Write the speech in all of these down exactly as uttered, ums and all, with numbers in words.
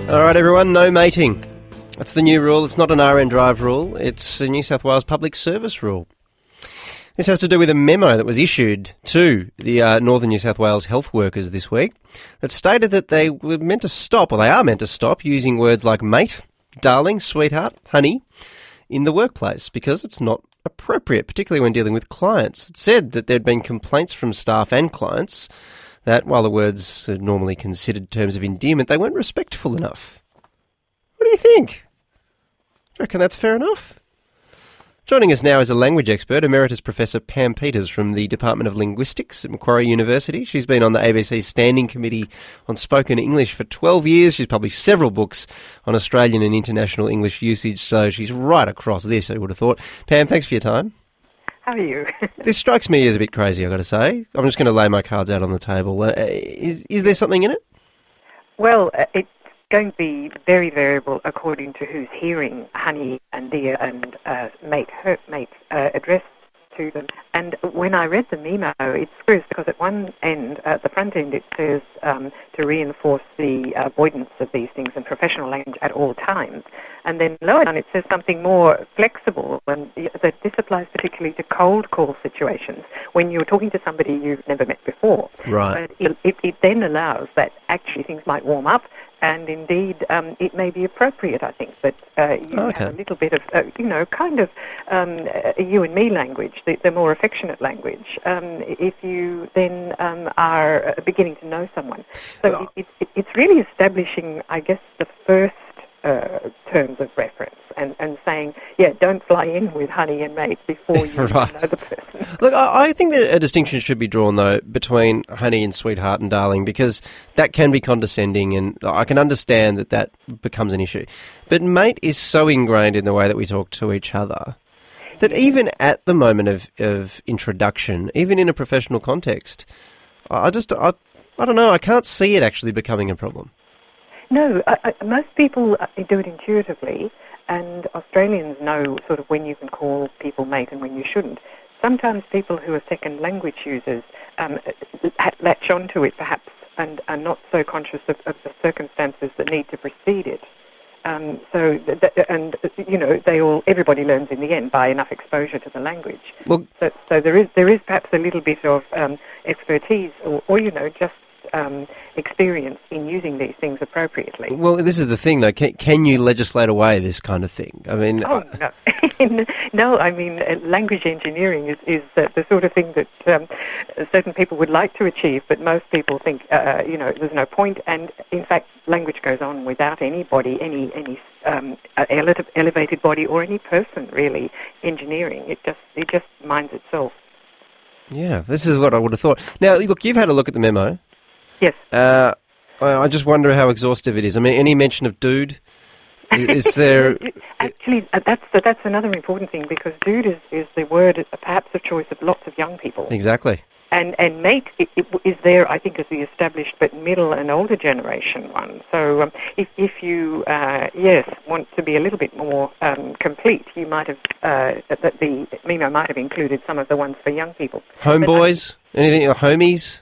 All right, everyone, no mating. That's the new rule. It's not an R N Drive rule. It's a New South Wales Public Service rule. This has to do with a memo that was issued to the uh, Northern New South Wales health workers this week that stated that they were meant to stop, or they are meant to stop, using words like mate, darling, sweetheart, honey in the workplace because it's not appropriate, particularly when dealing with clients. It said that there had been complaints from staff and clients that while the words are normally considered terms of endearment, they weren't respectful enough. What do you think? Do you reckon that's fair enough? Joining us now is a language expert, Emeritus Professor Pam Peters from the Department of Linguistics at Macquarie University. She's been on the A B C's Standing Committee on Spoken English for twelve years. She's published several books on Australian and international English usage, so she's right across this, I would have thought. Pam, thanks for your time. How are you? This strikes me as a bit crazy, I've got to say. I'm just going to lay my cards out on the table. Uh, is, is there something in it? Well, uh, it's going to be very variable according to who's hearing honey and dear and uh, mate, her, mate uh, addressed to them. And when I read the memo, it's curious because at one end, at the front end, it says um, to reinforce the avoidance of these things in professional language at all times. And then lower down, it says something more flexible, and that this applies particularly to cold call situations when you're talking to somebody you've never met before. Right. But it, it, it then allows that actually things might warm up, and indeed um, it may be appropriate, I think, that uh, you okay. have a little bit of, uh, you know, kind of um, uh, you and me language, the, the more affectionate language, um, if you then um, are beginning to know someone. So Well, it, it, it's really establishing, I guess, the first Uh, terms of reference and, and saying, yeah, don't fly in with honey and mate before you right. know the person. Look, I, I think that a distinction should be drawn, though, between honey and sweetheart and darling, because that can be condescending, and I can understand that that becomes an issue. But mate is so ingrained in the way that we talk to each other that even at the moment of, of introduction, even in a professional context, I just, I, I don't know, I can't see it actually becoming a problem. No, I, I, most people do it intuitively, and Australians know sort of when you can call people mate and when you shouldn't. Sometimes people who are second language users um, latch onto it perhaps and are not so conscious of, of the circumstances that need to precede it. Um, so, th- th- and you know, they all everybody learns in the end by enough exposure to the language. Well, so, so there is there is perhaps a little bit of um, expertise, or, or you know, just. Um, experience in using these things appropriately. Well, this is the thing, though. Can, can you legislate away this kind of thing? I mean, oh I... no, no. I mean, uh, language engineering is is uh, the sort of thing that um, certain people would like to achieve, but most people think, uh, you know, there's no point. And in fact, language goes on without anybody, any any um, ele- elevated body or any person really engineering. It just it just minds itself. Yeah, this is what I would have thought. Now, look, you've had a look at the memo. Yes. Uh, I just wonder how exhaustive it is. I mean, any mention of dude? Is there... Actually, that's that's another important thing, because dude is, is the word perhaps of choice of lots of young people. Exactly. And and mate it, it is there, I think, as the established but middle and older generation one. So um, if if you uh, yes want to be a little bit more um, complete, you might have uh, that the memo might have included some of the ones for young people. Homeboys, anything, uh, homies.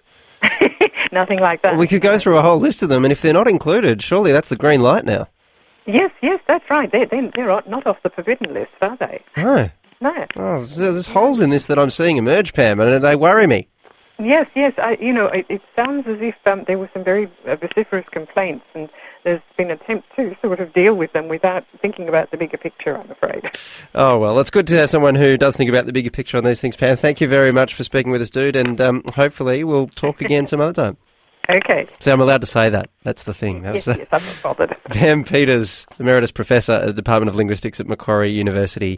Nothing like that. We could go through a whole list of them, and if they're not included, surely that's the green light now. Yes, yes, that's right. They're, they're, they're not off the forbidden list, are they? No. No. Oh, there's, there's holes in this that I'm seeing emerge, Pam, and they worry me. Yes, yes. I, you know, it, it sounds as if um, there were some very uh, vociferous complaints, and there's been an attempt to sort of deal with them without thinking about the bigger picture, I'm afraid. Oh, well, it's good to have someone who does think about the bigger picture on these things, Pam. Thank you very much for speaking with us, dude, and um, hopefully we'll talk again some other time. Okay. So I'm allowed to say that. That's the thing. That yes, was, yes, I'm not bothered. Pam Peters, Emeritus Professor at the Department of Linguistics at Macquarie University.